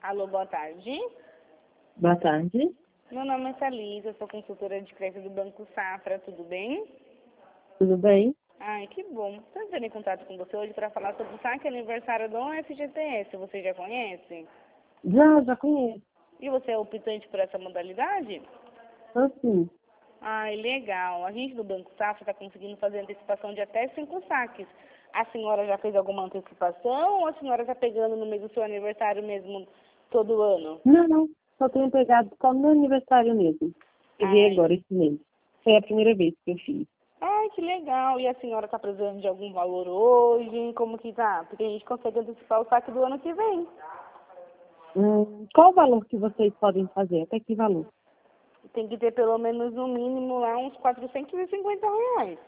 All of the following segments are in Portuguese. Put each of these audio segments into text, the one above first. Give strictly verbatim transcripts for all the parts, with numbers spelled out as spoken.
Alô, boa tarde. Boa tarde. Meu nome é Thalys, eu sou consultora de crédito do Banco Safra, tudo bem? Tudo bem? Ai, que bom. Estou entrando em contato com você hoje para falar sobre o saque aniversário do F G T S, você já conhece? Já, já conheço. E você é optante por essa modalidade? Assim, Ai, legal. A gente do Banco Safra está conseguindo fazer antecipação de até cinco saques. A senhora já fez alguma antecipação ou a senhora está pegando no mês do seu aniversário mesmo todo ano? não, não. Só tenho pegado só no meu aniversário mesmo. Peguei Ai, agora esse mês. Foi a primeira vez que eu fiz. ai, que legal. E a senhora está precisando de algum valor hoje? Como que tá? Porque a gente consegue antecipar o saque do ano que vem. Hum, qual o valor que vocês podem fazer? Até que valor? Tem que ter pelo menos no mínimo lá uns quatrocentos e cinquenta reais.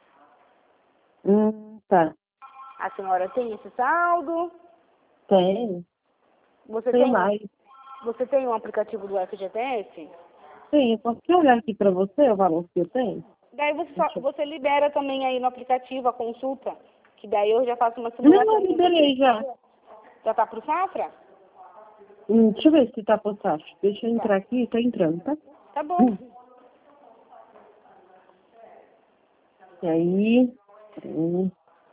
Hum, tá. A senhora tem esse saldo? Tem. Você Tenho tem, mais. você tem um aplicativo do F G T S? Sim, eu posso olhar aqui pra você o valor que eu tenho? Daí você, só, Deixa eu... você libera também aí no aplicativo a consulta, que daí eu já faço uma Não, simulação eu com liberei você. já. Já tá pro Safra? Hum, deixa eu ver se tá por taxa. Deixa eu Tá. entrar aqui, tá entrando, tá? Tá bom. Hum. E aí... hum.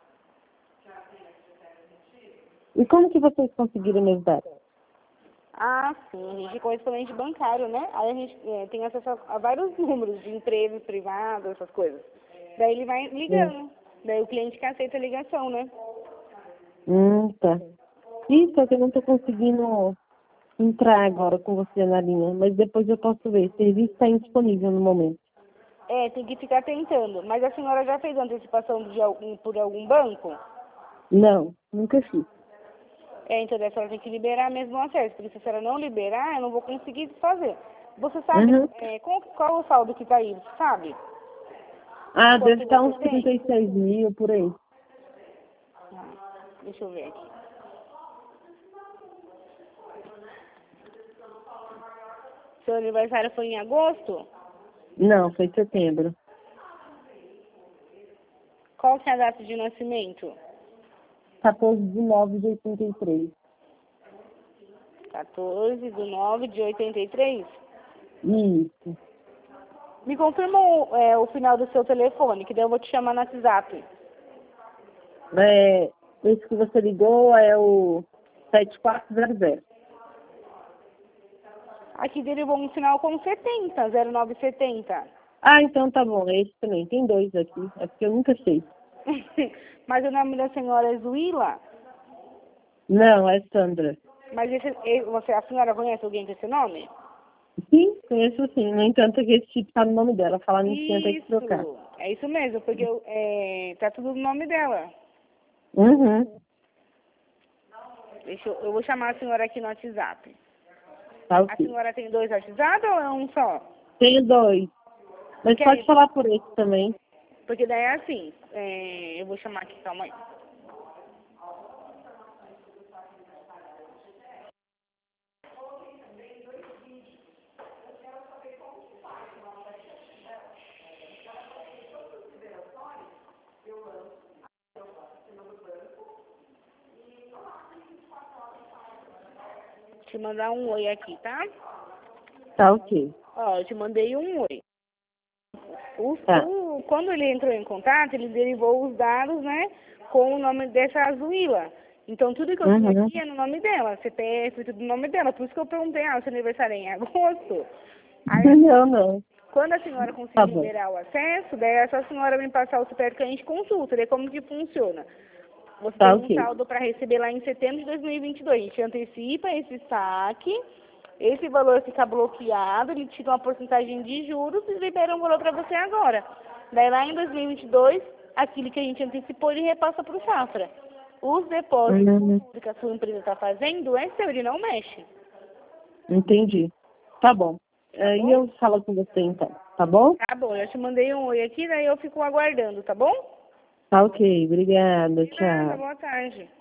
E como que vocês conseguiram meus dados? Ah, sim, a gente é correspondente bancário, né? Aí a gente é, tem acesso a, a vários números de empresas privadas, essas coisas. Daí ele vai Hum, ligando. Daí o cliente que aceita a ligação, né? hum tá. Isso é que eu não tô conseguindo entrar agora com você na linha, mas depois eu posso ver. O serviço está indisponível no momento. É, tem que ficar tentando. Mas a senhora já fez antecipação de algum, por algum banco? Não, nunca fiz. É, então a senhora tem que liberar mesmo o acesso, porque se a senhora não liberar, eu não vou conseguir fazer. Você sabe Uhum. é, qual, qual é o saldo que tá aí, você sabe? Ah, deve Quanto estar você uns trinta tem? e seis mil por aí. Ah, deixa eu ver aqui. Seu aniversário foi em agosto? Não, foi setembro. Qual que é a data de nascimento? quatorze de nove de oitenta e três. quatorze de nove de oitenta e três? Isso. Me confirma o, é, o final do seu telefone, que daí eu vou te chamar no WhatsApp. É, esse que você ligou é o sete quatro zero zero. Aqui derivou um final com setenta, zero nove setenta. Ah, então tá bom. É esse também. Tem dois aqui. É porque eu nunca sei. Mas o nome da senhora é Zuila? Não, é Sandra. Mas esse, e- você, a senhora conhece alguém com esse nome? Sim, conheço sim. No entanto, que esse tipo tá no nome dela. Falar nisso, tem até que trocar. Isso, é isso mesmo, porque eu, é, tá tudo no nome dela. Uhum. Deixa eu, eu vou chamar a senhora aqui no WhatsApp. Tá A ok. senhora tem dois WhatsApp ou é um só? Tenho dois. Mas Porque pode aí, falar por esse também. porque daí é assim, é, eu vou chamar aqui, calma aí. Te mandar um oi aqui, tá? Tá ok. Ó, eu te mandei um oi. O, Tá. o, quando ele entrou em contato, ele derivou os dados, né, com o nome dessa Azuila. Então, tudo que eu tenho Uhum. aqui é no nome dela, C P F, tudo no nome dela. Por isso que eu perguntei, ah, seu aniversário é em agosto? Aí, Não, não. quando a senhora Tá conseguir bom. liberar o acesso, daí é só a senhora me passar o C P F que a gente consulta, daí como que funciona. Você Tá tem um ok. saldo para receber lá em setembro de dois mil e vinte e dois. A gente antecipa esse saque, esse valor fica bloqueado, ele tira uma porcentagem de juros e libera um valor para você agora. Daí lá em dois mil e vinte e dois, aquilo que a gente antecipou, ele repassa para o Safra. Os depósitos Uhum. que a sua empresa está fazendo é seu, ele não mexe. Entendi. Tá bom. Tá Aí bom? eu falo com você então. Tá bom? Tá bom, eu te mandei um oi aqui, daí eu fico aguardando, tá bom? Tá ok. Obrigada. De nada, Tchau. boa tarde.